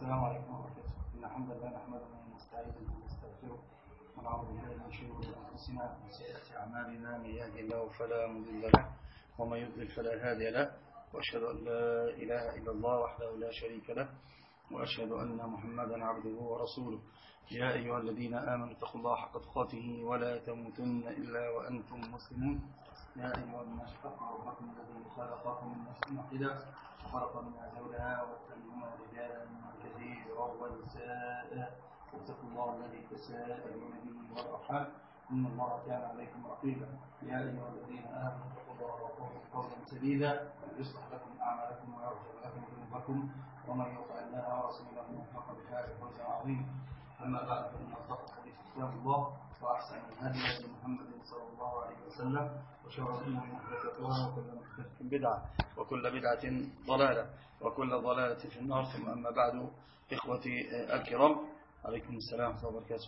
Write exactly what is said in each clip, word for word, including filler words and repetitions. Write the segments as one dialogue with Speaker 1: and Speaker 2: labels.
Speaker 1: السلام عليكم ورحمة الله. إن الحمد لله نحمده ونستعينه ونستغفره ونعوذ بالله من شرور أنفسنا ومن سيئات أعمالنا، من يهده الله فلا مضل له ومن يضلل فلا هادي له، وأشهد أن لا إله إلا الله وحده لا شريك له، وأشهد أن محمدا عبده ورسوله. يا أيها الذين آمنوا اتقوا الله حق تقاته ولا تموتن إلا وأنتم مسلمون. يا أيها الناس اتقوا ربكم الذي خلقكم من نفس واحدة وخلق منها زوجها وبث منهما رجالا كثيرا ونساء، واتقوا الله الذي تساءلون به والأرحام إن الله كان عليكم رقيبا. يا أيها الذين آمنوا اتقوا الله وقولوا قولا سديدا يصلح لكم أعمالكم ويغفر لكم ذنوبكم، ومن يطع الله ورسوله فقد فاز فوزا عظيما. أما بعد، فإن أصدق الحديث كتاب الله، وأحسن الهدي هدي محمد صلى الله عليه وسلم، وشر الأمور محدثاتها، وكل محدثة بدعة، وكل بدعة ضلالة، وكل ضلالة في النار. ثم أما بعد، إخوتي الكرام، عليكم السلام ورحمة الله وبركاته.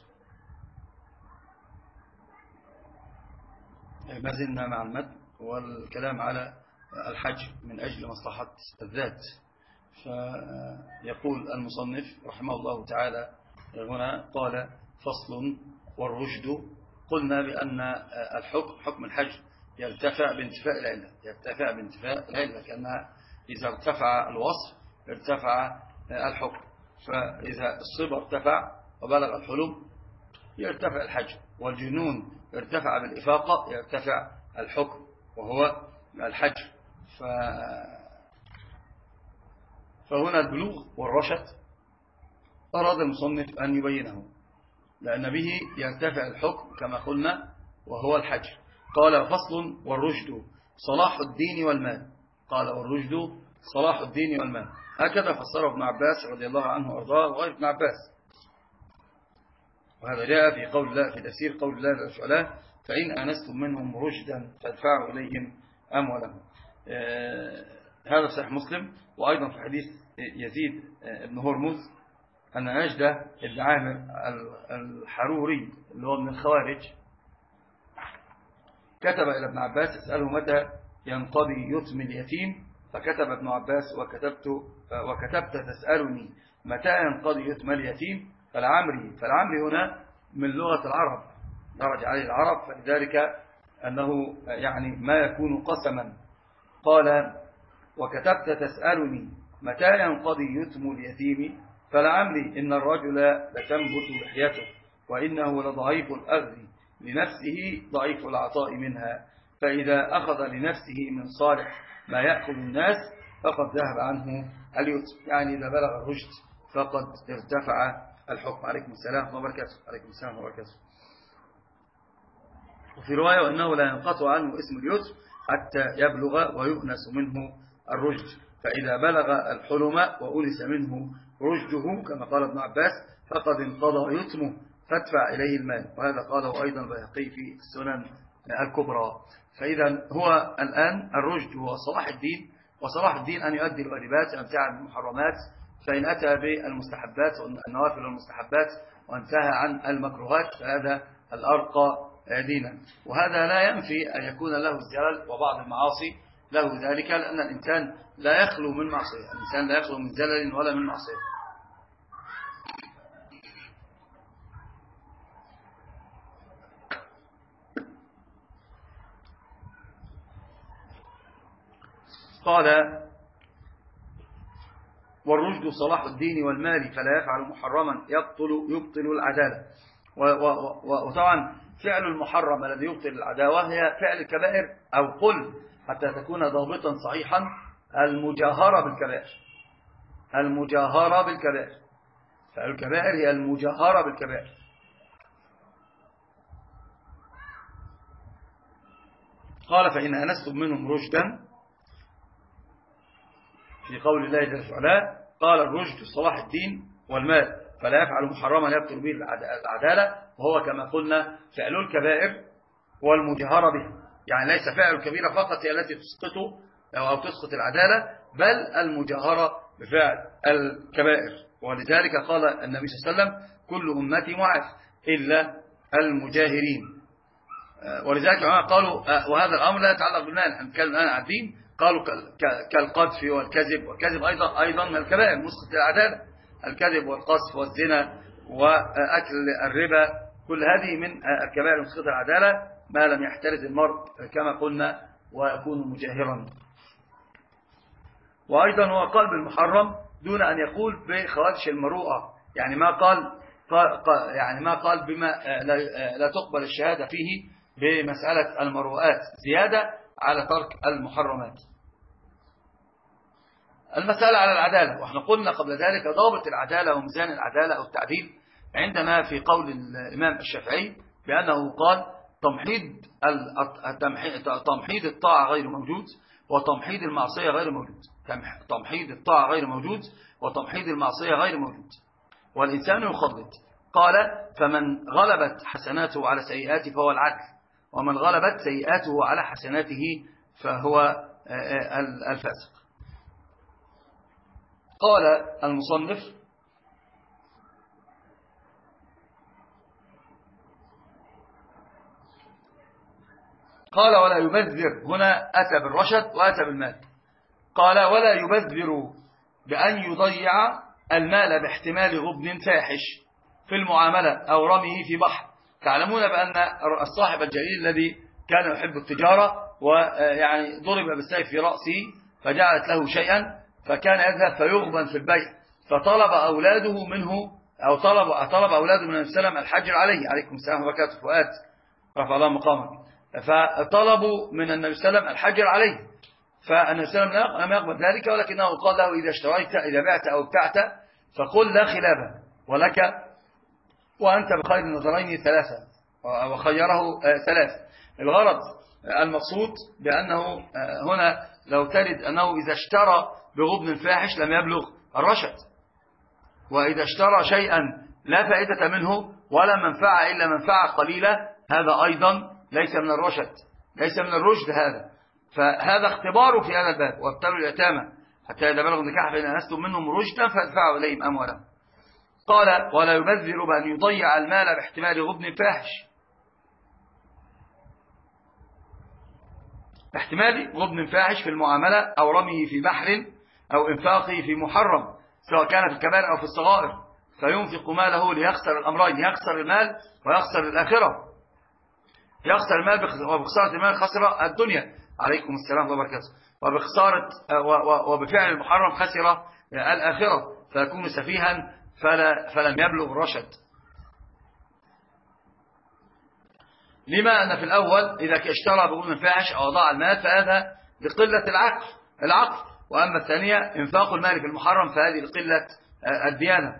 Speaker 1: ما زلنا مع المد والكلام على الحج من أجل مصلحة الذات. فيقول المصنف رحمه الله تعالى هنا، قال: فصل والرشد. قلنا بأن الحكم حكم الحج يرتفع بانتفاء العلة، يرتفع بانتفاء العلة، كأنها إذا ارتفع الوصف ارتفع الحكم. فإذا الصبا ارتفع وبلغ الحلم يرتفع الحج، والجنون ارتفع بالإفاقة يرتفع الحكم وهو الحج. ف... فهنا البلوغ والرشد أراد المصنف أن يبينه، لأن به يرتفع الحكم كما قلنا وهو الحج. قال: فصل والرشد صلاح الدين والمال. قال: والرشد صلاح الدين والمال. هكذا فسره ابن عباس رضي الله عنه وأرضاه وغير ابن عباس. وهذا جاء في قول الله في تفسير قول الله تعالى: فإن آنستم منهم رشدا فادفعوا إليهم أموالهم. آه هذا صحيح مسلم. وأيضا في حديث يزيد بن هرمز أن نجدة بن عامر الحروري اللي هو من الخوارج كتب إلى ابن عباس يسأله متى ينقضي يتم اليتيم، فكتب ابن عباس: وكتبت وكتبت تسألني متى ينقضي يتم اليتيم. فالعمري فالعمري هنا من لغة العرب، درج عليه العرب، فلذلك أنه يعني ما يكون قسما. قال: وكتبت تسألني متى ينقضي يتم اليتيم، فلعمري إن الرجل لتنبت لحيته، وإنه لضعيف الأخذ لنفسه ضعيف العطاء منها، فإذا أخذ لنفسه من صالح ما يأخذ الناس فقد ذهب عنه اليتم. يعني إذا بلغ الرشد فقد ارتفع الحكم. عليكم السلام وبركاته. عليكم السلام وبركاته. وفي رواية: وإنه لا ينقطع عنه اسم اليتم حتى يبلغ ويؤنس منه الرشد، فإذا بلغ الحلم وأنس منه رشده كما قال ابن عباس فقد انقضى يتمه فادفع إليه المال. وهذا قاله أيضا البيهقي في السنن الكبرى. فإذا هو الآن الرشد هو صلاح الدين، وصلاح الدين أن يؤدي الواجبات ويمتنع عن المحرمات، فإن أتى بالمستحبات والنوافل والمستحبات وانتهى عن المكروهات فهذا الأرقى دينا. وهذا لا ينفي أن يكون له الزلل وبعض المعاصي له ذلك، لأن الإنسان لا يخلو من معصية، الإنسان لا يخلو من زلل ولا من معصية. قال: والرشد صلاح الدين والمال، فلا يفعل محرما يبطل يبطل العدالة. وطبعا فعل المحرم الذي يبطل العداوة هي فعل الكبائر، أو قل حتى تكون ضابطا صحيحا: المجاهرة بالكبائر. المجاهرة بالكبائر، فعل الكبائر هي المجاهرة بالكبائر. قال: فإن أنستم منهم رشدا، في قول الله جل وعلا قال: الرشد صلاح الدين والمال، فلا يفعل محرما يبطل به العدالة، وهو كما قلنا فعل الكبائر والمجاهرة به. يعني ليس فعل الكبيرة فقط هي التي تسقطه أو تسقط العدالة، بل المجاهرة بفعل الكبائر. ولذلك قال النبي صلى الله عليه وسلم: كل أمتي معاف إلا المجاهرين. ولذلك قالوا وهذا الأمر لا يتعلق بالمال، احنا نتكلم الآن عن الدين. قالوا كالقذف والكذب، والكذب أيضا أيضا من الكبائر مسقط العدالة. الكذب والقذف والزنا وأكل الربا، كل هذه من الكبائر المسقطة العدالة ما لم يحترز المرء كما قلنا ويكون مجاهرا. وأيضا هو قال بالمحرم دون أن يقول بخوادش المروءة، يعني ما قال يعني ما قال بما لا تقبل الشهادة فيه بمسألة المروءات زيادة على ترك المحرمات. المسألة على العدالة، وإحنا قلنا قبل ذلك ضابط العدالة وميزان العدالة أو التعديل عندنا في قول الإمام الشافعي بأنه قال تمحيد تمحيد الطاعة غير موجود وتمحيد المعصية غير موجود. تمحيد الطاعة غير موجود وتمحيد المعصية غير موجود، والإنسان يخلط. قال فمن غلبت حسناته على سيئاته فهو العدل، ومن غلبت سيئاته على حسناته فهو الفاسق. قال المصنف قال ولا يبذر، هنا أتى بالرشد وأتى بالمال. قال ولا يبذر بأن يضيع المال باحتمال غبن فاحش في المعاملة أو رميه في بحر. تعلمون بأن الصاحب الجليل الذي كان يحب التجارة ويعني ضرب بالسيف في رأسه فجعلت له شيئا، فكان يذهب فيغبن في البيع، فطلب أولاده منه أو طلب طلب أولاده من النبي صلى الله عليه وسلم الحجر عليه، عليكم السلام وبركاته فؤاد رفع الله مقامك، فطلبوا من النبي صلى الله عليه وسلم الحجر عليه، فالنبي صلى الله عليه وسلم لم يقبل ذلك، ولكنه قال له إذا اشتريت إذا بعت أو ابتعت فقل لا خلاف ولك وأنت بخير النظرين ثلاثة، وخيره ثلاث. الغرض المقصود بأنه هنا لو ترد أنه إذا اشترى بغبن فاحش لم يبلغ الرشد، وإذا اشترى شيئا لا فائدة منه ولا منفعة إلا منفعة قليلة هذا أيضا ليس من الرشد، ليس من الرشد هذا. فهذا اختباره في هذا الباب، وابتلوا اليتامى حتى إذا بلغوا النكاح فإن أنستم منهم رشدا فادفعوا إليهم أموالهم. قال ولا يبذر بأن يضيع المال باحتمال غبن فاحش، باحتمال غبن فاحش في المعاملة أو رميه في بحر أو إنفاقه في محرم، سواء كان في الكبائر أو في الصغائر، فينفق ماله ليخسر الأمرين، يخسر المال ويخسر الآخرة. يخسر المال وبخسارة المال خسر الدنيا، عليكم السلام وبركاته، وبخسارة وبفعل المحرم خسر الآخرة، فيكون سفيها فلا فلم يبلغ الرشد. لما أن في الأول إذا اشترى بغبن فاحش أو ضاع المال فهذا لقلة العقل العقل وأما الثانية إنفاق المال في المحرم فهذه لقلة الديانة.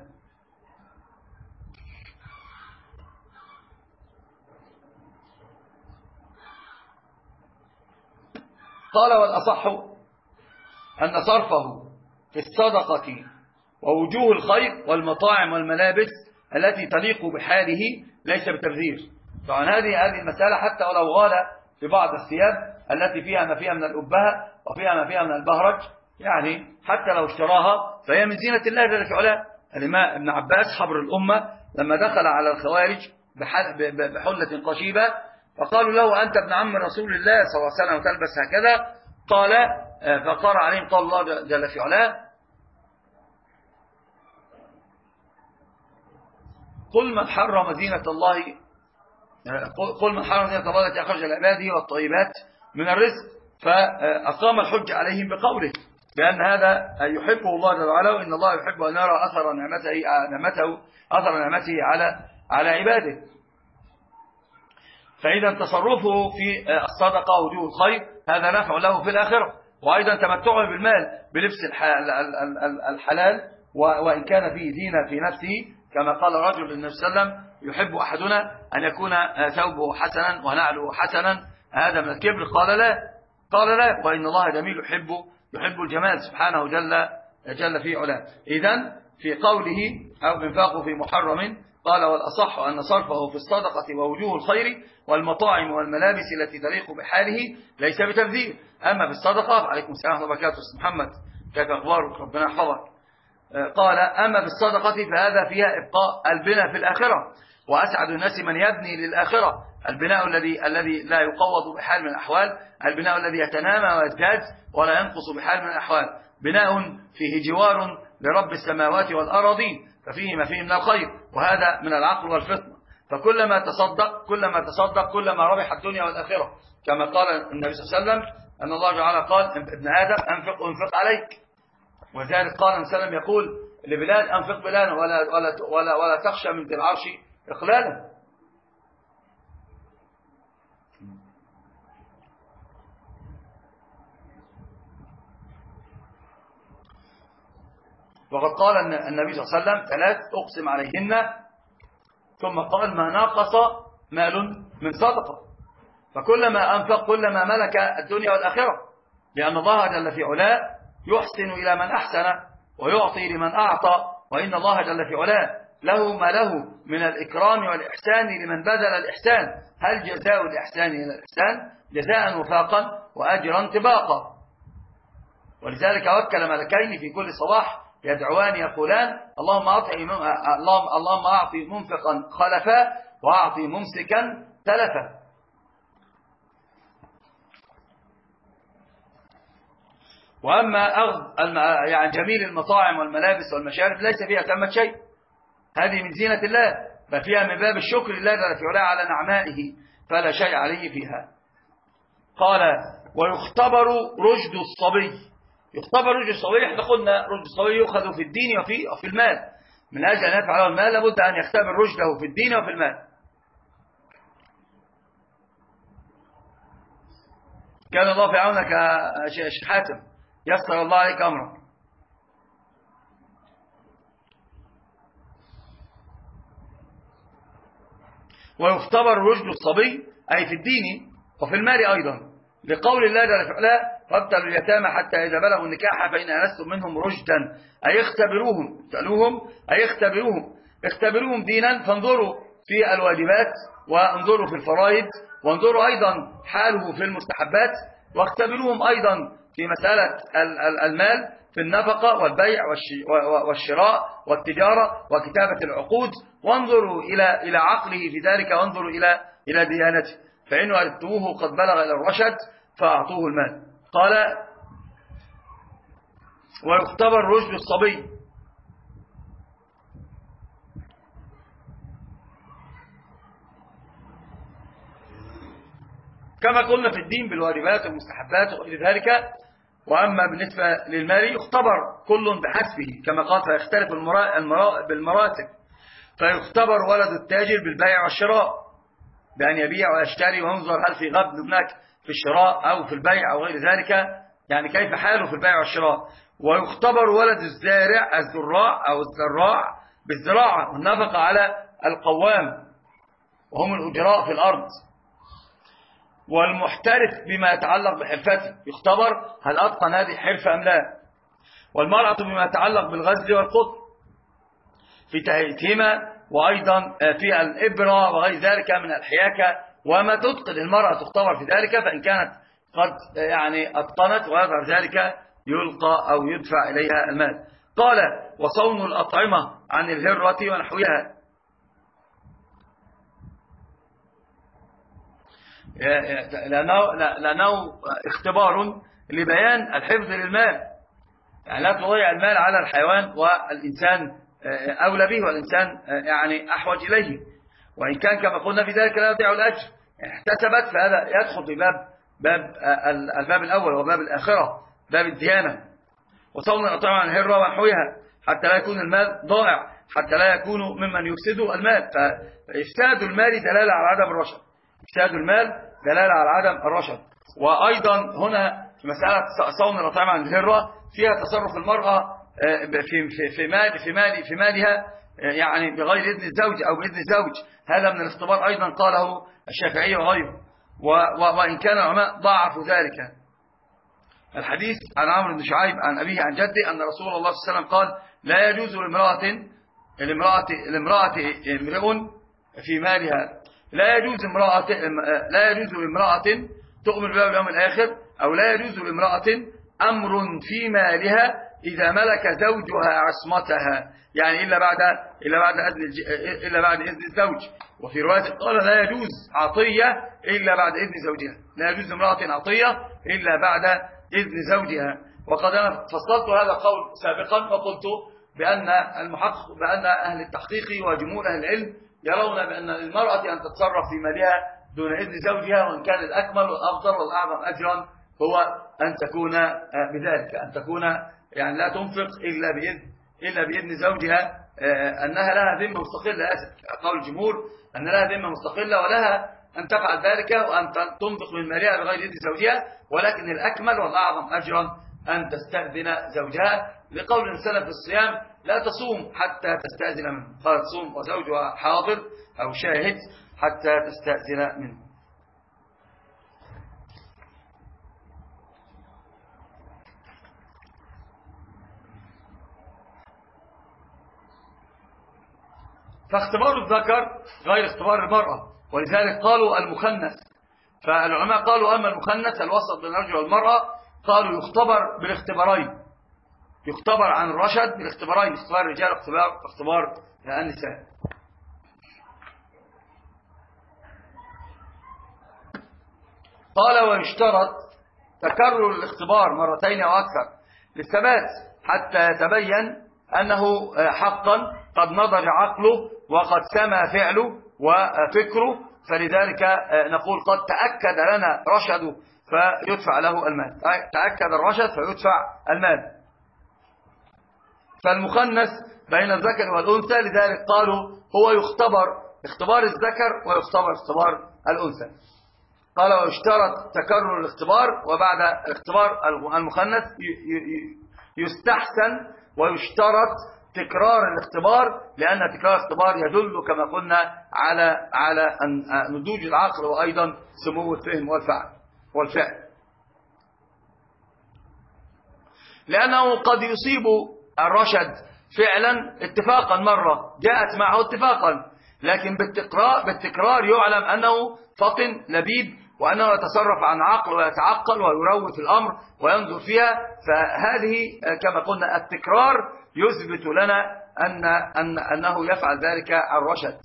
Speaker 1: قال والأصح أن صرفه في الصدقة ووجوه الخير والمطاعم والملابس التي تليق بحاله ليس بتبذير. طبعا هذه هذه المسألة حتى ولو غال في بعض الثياب التي فيها ما فيها من الأبهة وفيها ما فيها من البهرج، يعني حتى لو اشتراها فهي من زينة الله جل في علاه. الإمام ابن عباس حبر الأمة لما دخل على الخوارج بحلة قشيبة فقالوا له أنت ابن عم رسول الله صلى الله عليه وسلم وتلبس هكذا، قال فقرأ عليهم قال الله جل في علاه قل من حرم زينة الله قل من حرم زينة الله التي أخرج لعباده والطيبات من الرزق، فأقام الحج عليهم بقوله بأن هذا يحبه الله جل وعلا، وإن الله يحب أن يرى أثر نعمته نعمته أثر نعمته على على عباده. فإذا تصرفه في الصدقة وجوه الخير هذا نفع له في الآخرة، وأيضا تمتعه بالمال بلبس الحلال وإن كان فيه زينة في نفسه، كما قال رجل للنبي صلى الله عليه وسلم يحب أحدنا أن يكون ثوبه حسنا ونعله حسنا هذا من الكبر؟ قال لا قال لا وإن الله جميل يحب يحب الجمال سبحانه جل جل في علاه. إذن في قوله أو انفاقه في محرم قال والأصح أن صرفه في الصدقة ووجوه الخير والمطاعم والملابس التي تليق بحاله ليس بتبذير. أما في الصدقة عليكم السلام وبركاته محمد كيف أخبارك ربنا يحفظك. قال أما في الصدقة فهذا فيها إبقاء البناء في الآخرة، وأسعد الناس من يبني للآخرة، البناء الذي الذي لا يقوض بحال من الأحوال، البناء الذي يتنامى ويزداد ولا ينقص بحال من الأحوال، بناء فيه جوار لرب السماوات والأراضين، ففيه ما فيه من الخير، وهذا من العقل والفطنة. فكلما تصدق كلما تصدق كلما ربح الدنيا والآخرة، كما قال النبي صلى الله عليه وسلم أن الله تعالى قال ابن آدم أنفق أنفق عليك. وذلك قال النبي صلى الله عليه وسلم يقول لبلال أنفق بلالا ولا, ولا, ولا, ولا تخشى من ذي العرش إقلالا. وقد قال النبي صلى الله عليه وسلم ثلاث أقسم عليهن، ثم قال ما ناقص مال من صدقة. فكلما أنفق كلما ملك الدنيا والآخرة، لأن الله جل في علاه يحسن إلى من أحسن ويعطي لمن أعطى، وإن الله جل في علاه له ما له من الإكرام والإحسان لمن بذل الإحسان. هل جزاء الإحسان إلى الإحسان؟ جزاء وفاقا وأجرا طباقا. ولذلك وكل ملكين في كل صباح يدعوان يقولان اللهم أعطي اللهم اللهم أعطي منفقا خلفا وأعطي ممسكا تلفا. وأما أخذ يعني جميل المطاعم والملابس والمشارب ليس فيها ثمة شيء، هذه من زينة الله، ففيها من باب الشكر لله جل في علاه على نعمائه، فلا شيء عليه فيها. قال ويختبر رشد الصبي. يختبر رشد الصبي، احنا قلنا رشد الصبي يؤخذ في الدين وفي وفي المال. من أجل أن يفعل المال لابد أن يختبر رشده في الدين وفي المال. كان الله في عونك يا شيخ حاتم، يسر الله عليك أمرك. ويختبر رشد الصبي أي في الدين وفي المال أيضا، لقول الله جل وعلا وابتلوا اليتامى حتى إذا بلغوا النكاح فإن آنستم منهم رشدا أي اختبروهم، ابتلوهم أي اختبروهم، اختبروهم دينا، فانظروا في الواجبات وانظروا في الفرائض، وانظروا أيضا حاله في المستحبات، واختبروهم أيضا في مسألة المال في النفقة والبيع والشراء والتجارة وكتابة العقود، وانظروا إلى إلى عقله في ذلك، وانظروا إلى إلى ديانته، فإن وجدتموه قد بلغ إلى الرشد فأعطوه المال. قال ويختبر رشد الصبي. كما قلنا في الدين بالواجبات والمستحبات وغير ذلك. وأما بالنسبة للمال يختبر كل بحسبه، كما قال فيختلف بالمراتب، فيختبر ولد التاجر بالبيع والشراء، بأن يبيع ويشتري وينظر هل في غبن هناك في الشراء أو في البيع أو غير ذلك، يعني كيف حاله في البيع والشراء. ويختبر ولد الزارع الزراع أو الزراع بالزراعة والنفقة على القوام وهم الأجراء في الأرض. والمحترف بما يتعلق بحرفته يختبر هل أتقن هذه الحرفة أم لا. والمرأة بما يتعلق بالغزل والقطن في تهيئتهما، وأيضا في الإبرة وغير ذلك من الحياكة، وما تتقن المرأة تختبر في ذلك، فإن كانت قد يعني أتقنت ويظهر ذلك يلقى أو يدفع إليها المال. قال وصون الأطعمة عن الهرة ونحوها. لأنه, لأنه اختبار لبيان الحفظ للمال، يعني لا تضيع المال على الحيوان والإنسان أولى به والإنسان يعني أحوج إليه، وإن كان كما قلنا في ذلك لا يضيع الأجر، يعني احتسبت فهذا يدخل في باب باب الباب الأول وباب الآخرة، باب الديانة. وصون الأطعمة عن الهرة ونحوها حتى لا يكون المال ضائع، حتى لا يكون ممن يفسد المال. فإفساد المال دلالة على عدم الرشد، إفساد المال دلالة على عدم الرشد. وأيضا هنا في مسألة صون الأطعمة عن الهرة فيها تصرف المرأة في في في مال في مال في مالها يعني بغير إذن الزوج أو بإذن الزوج، هذا من الاختبار أيضا قاله الشافعي وغيره، وإن كان العلماء ضاعفوا ذلك. الحديث عن عمرو بن شعيب عن أبيه عن جده أن رسول الله صلى الله عليه وسلم قال لا يجوز لامرأة لامرأة لامرأة امرئ في مالها لا يجوز امرأة لا يجوز لامرأة تؤمن بالله واليوم الآخر، أو لا يجوز لامرأة أمر في مالها إذا ملك زوجها عصمتها، يعني إلا بعد إلا بعد إذن إلا بعد إذن الزوج. وفي رواية قال لا يجوز عطية إلا بعد إذن زوجها، لا يجوز امرأة عطية إلا بعد إذن زوجها. وقد أنا فصلت هذا القول سابقا وقلت بأن المحقق بأن أهل التحقيق وجمهور أهل العلم يرون بأن للمرأة أن تتصرف في مالها دون إذن زوجها، وإن كان الأكمل والأفضل والأعظم أجرا هو أن تكون بذلك، أن تكون يعني لا تنفق إلا بإذن إلا بإذن زوجها، أنها لها ذمة مستقلة. آسف، قول الجمهور أن لها ذمة مستقلة ولها أن تفعل ذلك وأن تنفق من مالها بغير إذن زوجها، ولكن الأكمل والأعظم أجرا أن تستأذن زوجها، لقول السلف في الصيام لا تصوم حتى تستأذن منه، قال تصوم وزوجها حاضر أو شاهد حتى تستأذن منه. فاختبار الذكر غير اختبار المرأة، ولذلك قالوا المخنث. فالعلماء قالوا أما المخنث الوسط بين الرجل والمرأة قالوا يختبر بالاختبارين، يختبر عن الرشد بالاختبارين، اختبار الرجال واختبار اختبار النساء. قال ويشترط تكرر الاختبار مرتين أو أكثر للثبات حتى يتبين أنه حقا قد نضج عقله وقد سما فعله وفكره، فلذلك نقول قد تأكد لنا رشده فيدفع له المال، تأكد الرشد فيدفع المال. فالمخنث بين الذكر والأنثى، لذلك قالوا هو يختبر اختبار الذكر ويختبر اختبار الأنثى. قال ويشترط تكرر الاختبار، وبعد اختبار المخنث يستحسن ويشترط تكرار الاختبار، لأن تكرار الاختبار يدل كما قلنا على على نضوج العقل وأيضا سمو الفهم والفعل والفعل، لأنه قد يصيب الرشد فعلا اتفاقا مرة جاءت معه اتفاقا، لكن بالتكرار بالتكرار يعلم أنه فطن لبيب وأنه يتصرف عن عقل ويتعقل ويروي في الأمر وينظر فيها. فهذه كما قلنا التكرار يثبت لنا أن أن أنه يفعل ذلك الرشد.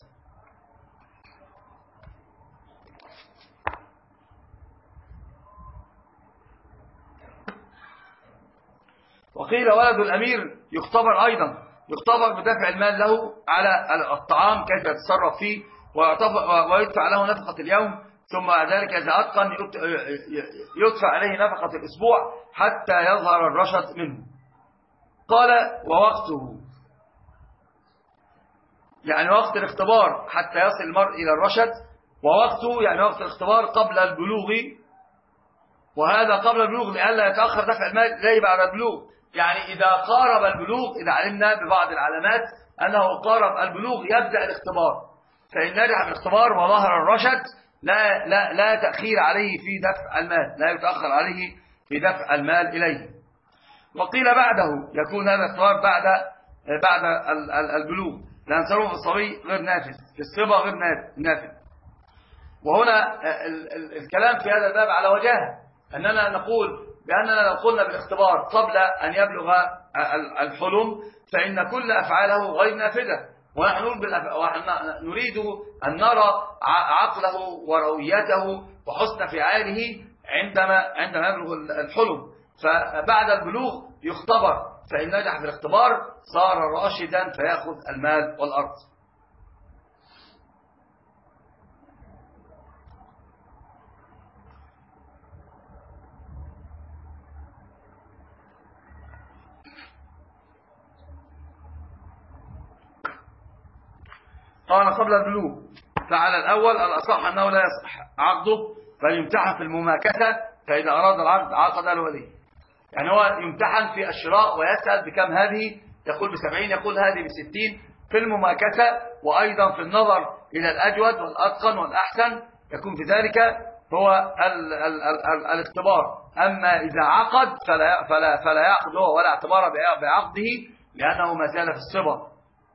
Speaker 1: وقيل ولد الأمير يختبر أيضا، يختبر بدفع المال له على الطعام كيف يتصرف فيه ويدفع له نفقة اليوم، ثم ذلك إذا أتقن يدفع عليه نفقة الأسبوع حتى يظهر الرشد منه. قال ووقته، يعني وقت الاختبار حتى يصل المرء إلى الرشد، ووقته يعني وقت الاختبار قبل البلوغ، وهذا قبل البلوغ لئلا يتأخر دفع المال إليه بعد البلوغ. يعني إذا قارب البلوغ، إذا علمنا ببعض العلامات أنه قارب البلوغ يبدأ الاختبار، فإن نجح بالاختبار وظهر الرشد لا لا لا تأخير عليه في دفع المال، لا يتأخر عليه في دفع المال إليه. وقيل بعده يكون هذا الاختبار بعد بعد البلوغ، لأن تصرف الصبي غير نافذ، في الصبا غير نافذ. وهنا الكلام في هذا الباب على وجهه، أننا نقول بأننا لو قلنا بالاختبار قبل أن يبلغ الحلم فإن كل أفعاله غير نافذة، ونحن نريد أن نرى عقله ورويته وحسن فعاله عندما عندما يبلغ الحلم. فبعد البلوغ يختبر، فإن نجح في الاختبار صار راشدا فيأخذ المال والأرض. قال قبل البلوغ، فعلى الأول الأصح أنه لا يصح عقده بل يمتحن في المماكسة، فإذا أراد العقد عقد الولي. يعني هو يمتحن في الشراء ويسأل بكم هذه، يقول بسبعين، يقول هذه بستين، في المماكسة، وأيضا في النظر إلى الأجود والأتقن والأحسن يكون في ذلك هو ال ال ال ال الاختبار. أما إذا عقد فلا, فلا, فلا يعقد هو ولا اعتبار بعقده، لأنه ما زال في الصبا،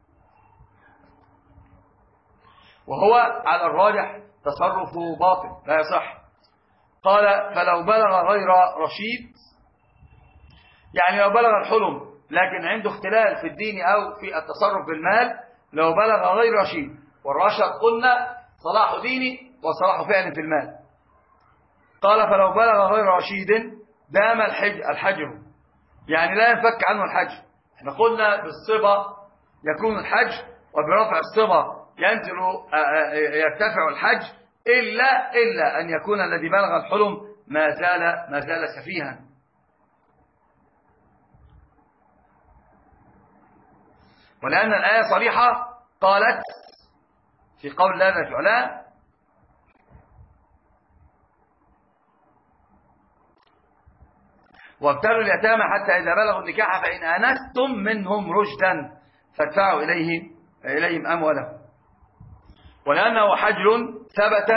Speaker 1: وهو على الراجح تصرفه باطل لا يصح. قال فلو بلغ غير رشيد، يعني لو بلغ الحلم لكن عنده اختلال في الدين أو في التصرف بالمال، لو بلغ غير رشيد، والرشد قلنا صلاح ديني وصلاح فعل في المال. قال فلو بلغ غير رشيد دام الحج الحجر،
Speaker 2: يعني لا ينفك عنه الحج. احنا قلنا بالصبا يكون الحج، وبرفع الصبا ينزل يرتفع الحج، إلا إلا أن يكون الذي بلغ الحلم ما زال ما زال سفيها. ولأن الآية صريحة قالت في قول الله جل وعلا: وابتلوا اليتامى حتى إذا بلغوا النكاح فإن آنستم منهم رشدا فادفعوا إليهم إليهم أموالهم. ولأنه حجر ثبت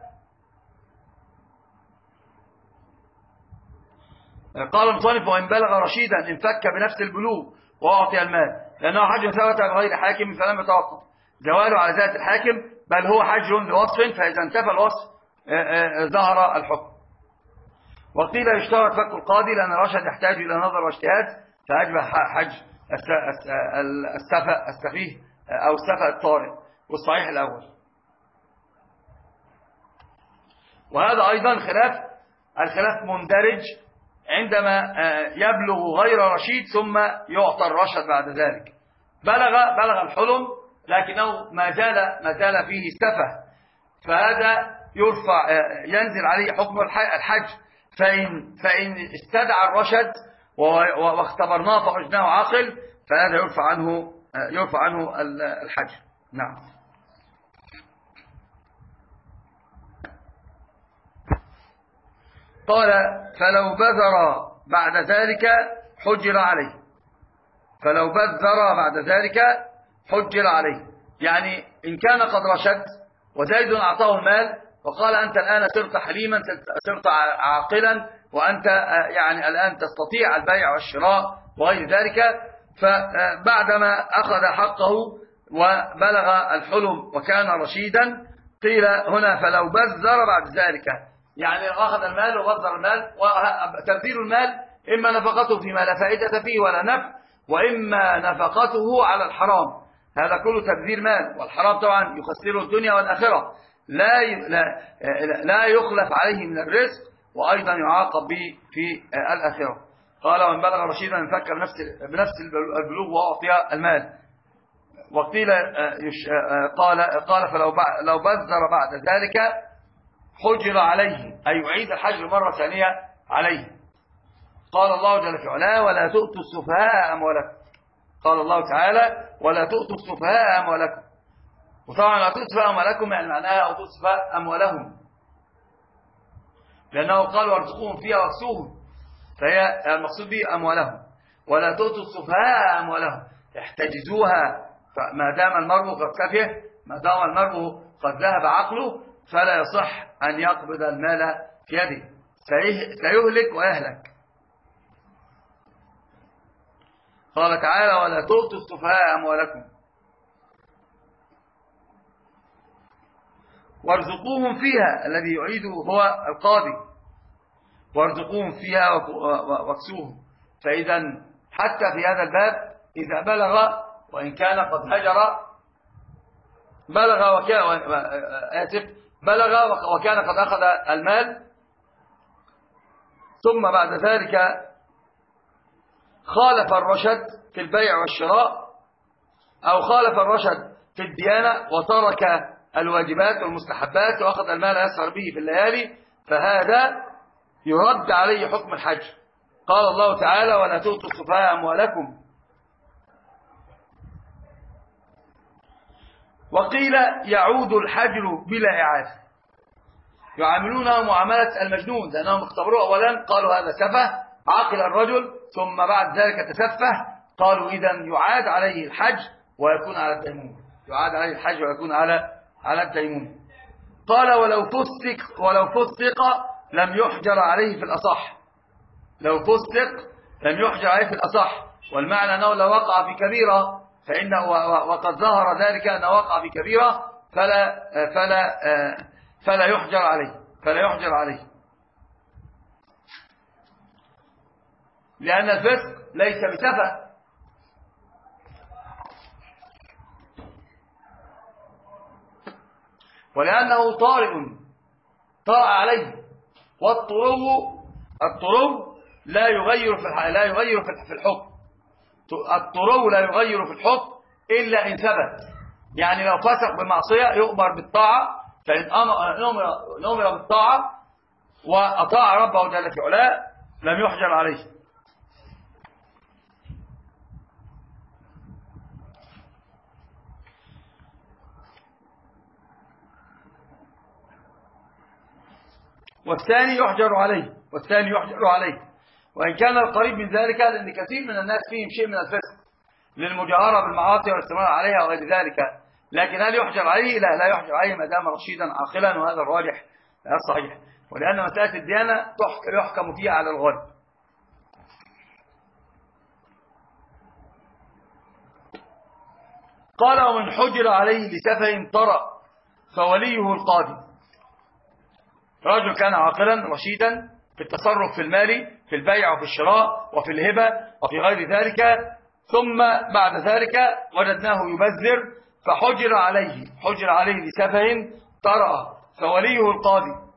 Speaker 2: قال المصنف: وإن بلغ رشيدا انفك بنفس البلوغ وأعطي المال، لأنه حجر ثبت بغير حاكم فلم يتوقف زواله على ذات الحاكم، بل هو حجر لوصف، فإذا انتفى الوصف ظهر الحكم. وقيل يشترط فك القاضي لأن الرشد يحتاج إلى نظر واجتهاد، فأشبه حج السفة السفيه أو السفة الطارئ، والصحيح الأول. وهذا أيضا خلاف الخلاف مندرج عندما يبلغ غير رشيد ثم يعطى الرشد بعد ذلك. بلغ بلغ الحلم لكنه ما زال ما زال فيه سفه، فهذا يرفع ينزل عليه حكم الحج. فإن فإن استدعى الرشد واختبرناه فوجدناه عاقل فهذا يرفع عنه يرفع عنه الحج. نعم. قال: فلو بذر بعد ذلك حجر عليه. فلو بذر بعد ذلك حجر عليه، يعني إن كان قد رشد وزيد أعطاه المال وقال: أنت الآن صرت حليما، صرت عاقلا، وأنت يعني الآن تستطيع البيع والشراء وغير ذلك، فبعدما أخذ حقه وبلغ الحلم وكان رشيدا، قيل هنا: فلو بذر بعد ذلك، يعني أخذ المال وبذر المال. وتبذير المال إما نفقته فيما لا فائدة فيه ولا نفع، وإما نفقته على الحرام، هذا كله تبذير مال. والحرام طبعا يخسره الدنيا والآخرة، لا لا لا يخلف عليه من الرزق، وأيضا يعاقب به في الآخرة. قال: وإن بلغ رشيدا انفك بنفس البلوغ وأعطي المال. وقيل قال قال فلو لو بذر بعد ذلك حجر عليه، أي يعيد الحجر مرة ثانية عليه. قال الله جل وعلا: ولا تؤتوا السفهاء أموالكم. قال الله تعالى: ولا تؤتوا السفهاء أموالكم. وطبعا لا تؤتوا أموالكم يعني معناها أو تؤتوا أموالهم، لأنه قال: وارزقوهم فيها واكسوهم، فهي المقصود به أموالهم. ولا تؤتوا السفهاء أموالهم، احتجزوها. فما دام المرء قد سفه، ما دام المرء قد ذهب عقله، فلا يصح أن يقبض المال في يده، سيهلك ويهلك. قال تعالى: ولا تؤتوا السفهاء أموالكم وارزقوهم فيها، الذي يعيده هو القاضي، وارزقوهم فيها واكسوهم. فإذا حتى في هذا الباب إذا بلغ وإن كان قد هجر، بلغ وكان آسف بلغ وكان قد أخذ المال، ثم بعد ذلك خالف الرشد في البيع والشراء، أو خالف الرشد في الديانة وترك الواجبات والمستحبات وأخذ المال يسهر به في الليالي، فهذا يرد عليه حكم الحج. قال الله تعالى: ولا تؤتوا السفهاء أموالكم. وقيل يعود الحجر بلا إعادة، يعاملونه معاملة المجنون، لأنهم اختبروه أولا قالوا هذا سفه، عاقل الرجل، ثم بعد ذلك تسفه، قالوا إذن يعاد عليه الحج ويكون على الديمون، يعاد عليه الحج ويكون على على الديمون. قال: ولو فسق ولو فسق لم يحجر عليه في الأصح. لو فسق لم يحجر عليه في الأصح، والمعنى أنه لو وقع في كبيرة فإنه، وقد ظهر ذلك أنه وقع في كبيرة، فلا فلا فلا يحجر عليه فلا يحجر عليه لأن الفسق ليس بسفه. ولأنه طارئ طرأ عليه، والطرو الطرو لا يغير في لا يغير في الحكم. الطرو لا يغير في الحكم إلا إن ثبت. يعني لو فسق بمعصية يؤمر بالطاعة، فإن أمر بالطاعة وأطاع ربه جل في علاه لم يحجر عليه. والثاني يحجر عليه والثاني يحجر عليه وإن كان القريب من ذلك، لأن كثير من الناس فيهم شيء من الفسق للمجاهرة بالمعاصي والاستمرار عليها وغير ذلك. لكن هل يحجر عليه؟ لا لا يحجر عليه ما دام رشيدا عاقلا، وهذا الراجح الصحيح، ولأن مسألة الديانة يحكم فيها على الغالب. قال ومن حجر عليه لسفه طرأ فوليه القاضي. رجل كان عاقلا رشيدا في التصرف في المال، في البيع وفي الشراء وفي الهبة وفي غير ذلك، ثم بعد ذلك وجدناه يبذر فحجر عليه حجر عليه لسفه طرأ فوليه القاضي.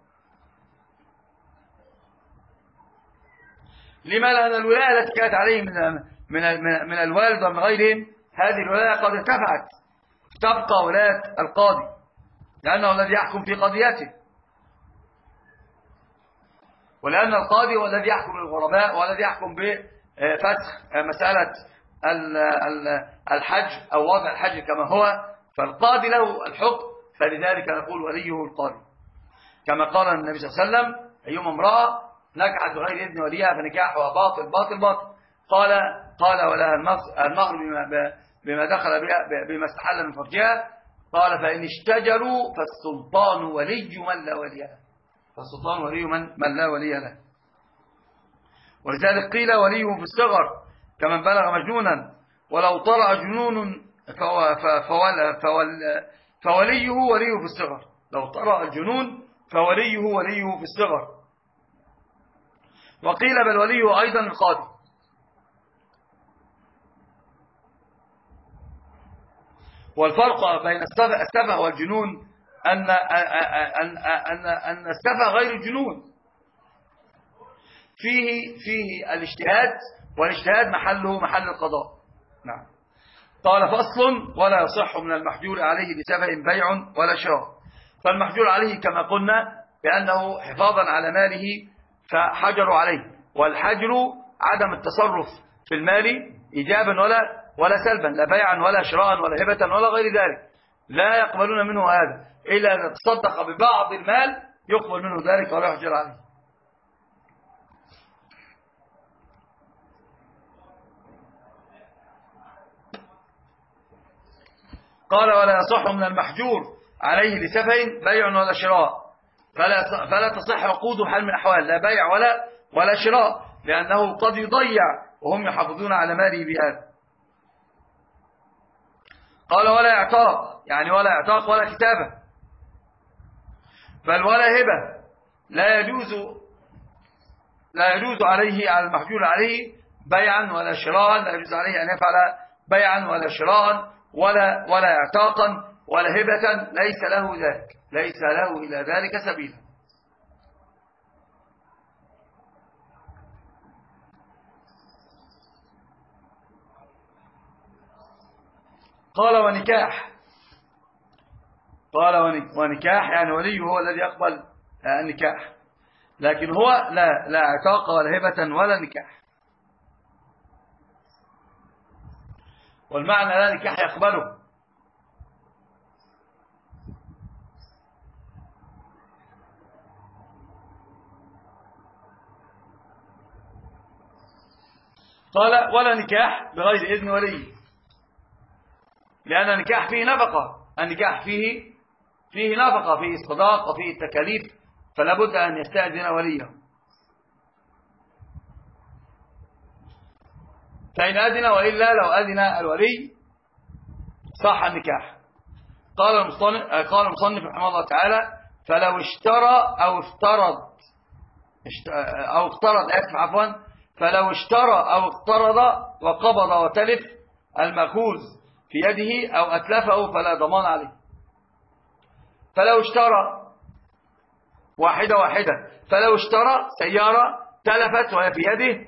Speaker 2: لما؟ لأن الولاية التي كانت عليه من من من الوالد ومن غيرهم، هذه الولاية قد ارتفعت، تبقى ولاية القاضي لأنه الذي يحكم في قضيته، ولأن القاضي هو الذي يحكم الغرباء والذي يحكم بفتح مسألة الحج أو وضع الحج كما هو، فالقاضي له الحكم، فلذلك نقول وليه القاضي. كما قال النبي صلى الله عليه وسلم أيما امرأة نكحت بغير إذن وليها فنكاحها باطل باطل باطل. قال قال ولها المهر بما, بما دخل بها بما استحل من فرجها. قال فإن اشتجروا فالسلطان ولي من لا ولي له فالسلطان ولي من, من لا ولي له. ولذلك قيل وليه في الصغر كمن بلغ مجنونا، ولو طرأ جنون فوليه وليه في الصغر. لو طرأ الجنون فوليه وليه في الصغر. وقيل بل وليه أيضا القاضي. والفرق بين السفه والجنون أن أن أن أن السفه غير الجنون، فيه فيه الاجتهاد، والاجتهاد محله محل القضاء. نعم. قال فصل ولا يصح من المحجور عليه لسفه بيع ولا شراء. فالمحجور عليه كما قلنا بأنه حفاظا على ماله فحجروا عليه، والحجر عدم التصرف في المال إيجابا ولا ولا سلبا، لا بيعا ولا شراء ولا هبة ولا غير ذلك، لا يقبلون منه هذا إلا أن تصدق ببعض المال يقبل منه ذلك ولا يحجر عليه. قال ولا يصح من المحجور عليه لسفه بيع ولا شراء، فلا فلا تصح عقود حال من الأحوال، لا بيع ولا ولا شراء، لأنه قد يضيع وهم يحافظون على ماله بهذا. قال ولا اعتاق، يعني ولا اعتاق ولا كتابة، بل ولا هبة، لا يجوز لا يجوز عليه على المحجور عليه بيعا ولا شراء، لا يجوز عليه أن يفعل بيعا ولا شراء ولا ولا اعتاقا ولا هبة، ليس له ذلك، ليس له إلى ذلك سبيلا. قال ونكاح، قال ونكاح يعني ولي هو الذي يقبل النكاح، لكن هو لا لا اعتاق ولا هبة ولا نكاح. والمعنى لا نكاح يقبله. قال ولا نكاح بغير إذن ولي، لأن النكاح فيه نفقة، النكاح فيه فيه نفقة، فيه صداق وفيه التكاليف، فلا بد أن يستأذن وليه. فإن أذن، وإلا لو أذن الولي صح النكاح. قال المصنف قال المصنف رحمه الله تعالى فلو اشترى أو افترض أو اقترض أسف عفوا فلو اشترى أو اقترض وقبض وتلف المأخوذ في يده أو أتلفه فلا ضمان عليه. فلو اشترى واحدة واحدة فلو اشترى سيارة تلفت وهي في يده،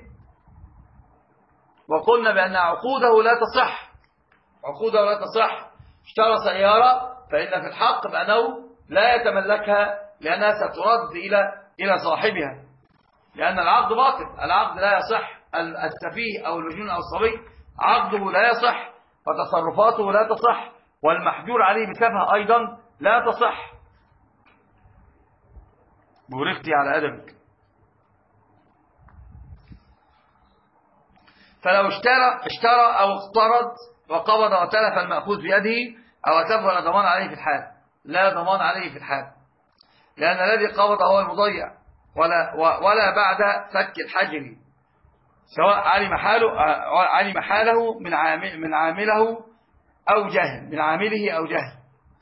Speaker 2: وقلنا بأن عقوده لا تصح، عقوده لا تصح. اشترى سيارة فإن في الحق بأنه لا يتملكها لأنها سترد إلى إلى صاحبها، لأن العقد باطل، العقد لا يصح. السفيه أو المجنون أو الصبي عقده لا يصح، وتصرفاته لا تصح، والمحجور عليه بسفه أيضا لا تصح. بورختي على أدبك. فلو اشترى اشترى أو اقترض وقبض وتلف المأخوذ بيده أو أتلف ولا ضمان عليه في الحال، لا ضمان عليه في الحال، لأن الذي قبض هو المضيع، ولا ولا بعد فك الحجر، سواء علم حاله علم حاله من عامل من عامله أو جهل، من عامله أو جهل.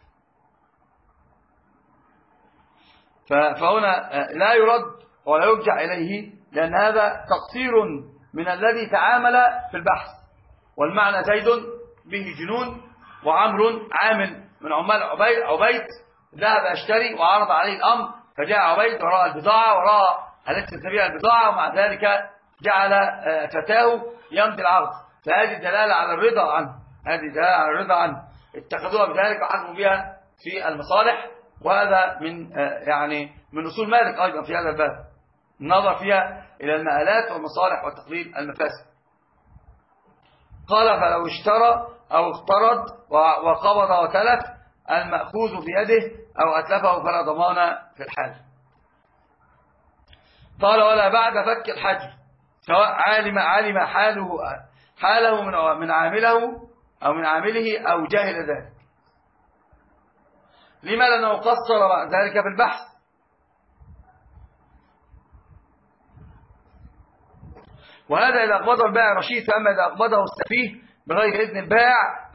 Speaker 2: فهنا لا يرد ولا يرجع إليه، لأن هذا تقصير من الذي تعامل في البحث. والمعنى زيد به جنون وعمر عامل من عمال عبيد, عبيد ذهب يشتري وعرض عليه الأمر، فجاء عبيد وراء البضاعة وراء التي تبيع البضاعة، ومع ذلك جعل فتاه يمضي العرض، فهذه دلالة على الرضا عنه، هذه دلالة على الرضا عنه، اتخذوها بذلك وحكموا بها في المصالح. وهذا من يعني من أصول مالك أيضا في هذا الباب، النظر فيها إلى المآلات والمصالح وتقليل المفاسد. قال فلو اشترى أو اقترض وقبض وتلف المأخوذ في يده أو أتلفه فلا ضمان في الحال. قال ولا بعد فك الحجر، سواء علم علم حاله حاله من من عامله أو من عامله أو جاهل ذلك. لما؟ لأنه قصر بعد ذلك في البحث. وهذا إذا أقبضه البائع رشيد، فأما إذا أقبضه السفيه بغير إذن البائع